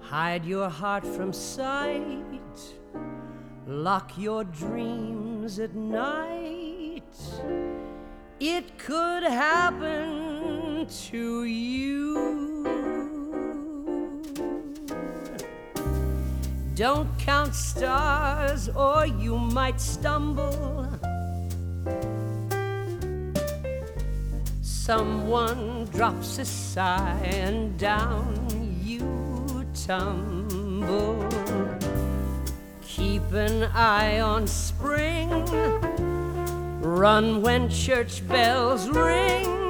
Hide your heart from sight, lock your dreams at night. It could happen to you. Don't count stars or you might stumble. Someone drops a sigh and down you tumble. Keep an eye on spring. Run when church bells ring.